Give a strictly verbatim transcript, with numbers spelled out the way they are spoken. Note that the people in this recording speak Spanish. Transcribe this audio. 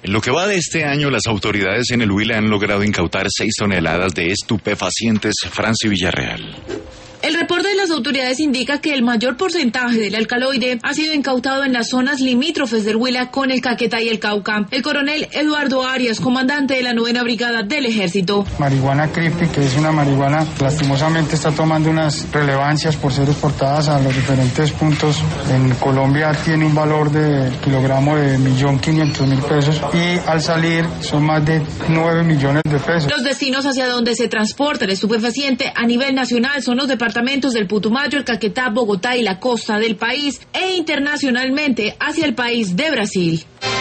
En lo que va de este año, las autoridades en el Huila han logrado incautar seis toneladas de estupefacientes. Franci Villarreal. El reporte de las autoridades indica que el mayor porcentaje del alcaloide ha sido incautado en las zonas limítrofes del Huila con el Caquetá y el Cauca. El coronel Eduardo Arias, comandante de la novena brigada del ejército. Marihuana creepy, que es una marihuana lastimosamente está tomando unas relevancias por ser exportadas a los diferentes puntos. En Colombia tiene un valor de kilogramo de un millón quinientos mil pesos y al salir son más de nueve millones de pesos. Los destinos hacia donde se transporta el estupefaciente a nivel nacional son los departamentos departamentos del Putumayo, el Caquetá, Bogotá y la costa del país, e internacionalmente hacia el país de Brasil.